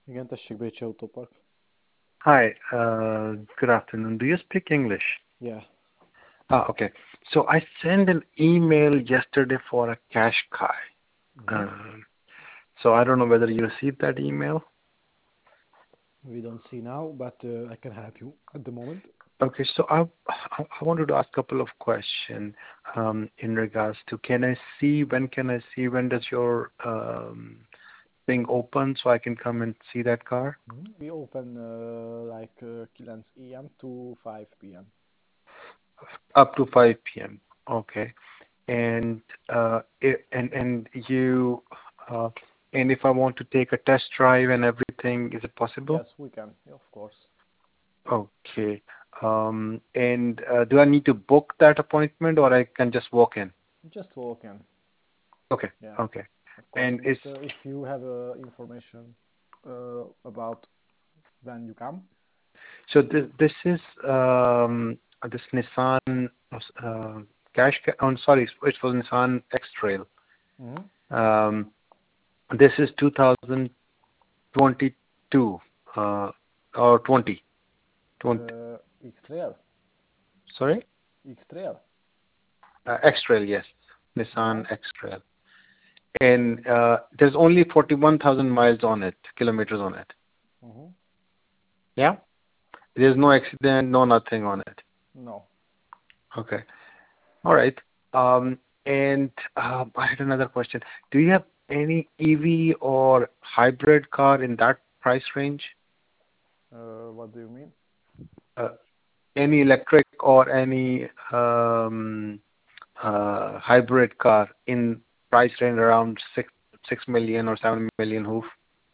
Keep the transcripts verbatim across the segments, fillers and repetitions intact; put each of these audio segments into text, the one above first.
Igen, tessék, Bécsi Autópark. Hi, uh, good afternoon. Do you speak English? Yeah. Ah, okay. So I sent an email yesterday for a cash car. hmm Um, so I don't know whether you received that email. We don't see now, but uh, I can help you at the moment. Okay, so I I I wanted to ask a couple of questions um, in regards to can I see when can I see when does your um, thing open so I can come and see that car? hmm We open uh, like uh, nine a m to five p m. Up to five p m. Okay. And uh, i- and and you uh, and if I want to take a test drive and everything, is it possible? Yes, we can, of course. Okay. Um, and uh, do I need to book that appointment or I can just walk in? Just walk in. Okay. Yeah, Okay. of course. And But is uh, if you have uh, information uh, about when you come, so this this is um this Nissan uh, cash ca- oh, sorry, it was Nissan X-Trail. hmm Um, this is two thousand twenty-two uh, or twenty. twenty. uh, X-Trail, Sorry? X-Trail. Uh, X-Trail, yes. Yeah. Nissan X-Trail. And uh, there's only forty-one thousand miles on it, kilometers on it. hmm Yeah? There's no accident, no nothing on it. No. Okay. All right. Um, and um, I had another question. Do you have any E V or hybrid car in that price range? Uh, what do you mean? Uh, any electric or any um, uh, hybrid car in price range around six six million or seven million hoof?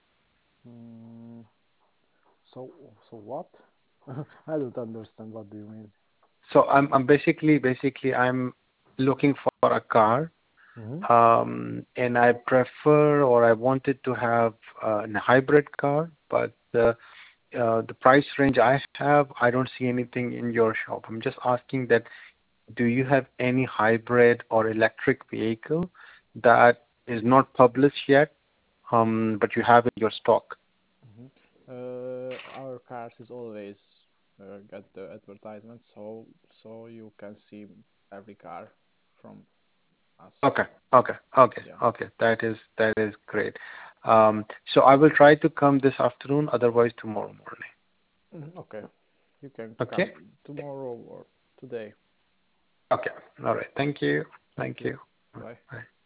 Mm, so, so what? I don't understand. What do you mean? So I'm I'm basically basically I'm looking for a car, hmm um, and I prefer or I wanted to have uh, a hybrid car, but the uh, the price range I have, I don't see anything in your shop. I'm just asking that, do you have any hybrid or electric vehicle that is not published yet, um, but you have in your stock? hmm Uh, our cars is always uh, get the advertisement, so so you can see every car from us. Okay. Okay. Okay. Yeah. Okay. That is that is great. Um, so I will try to come this afternoon, otherwise tomorrow morning. Mhm, okay. You can come Okay? tomorrow or today. Okay. All right. Thank you. Thank Thank you. you. Bye. Bye.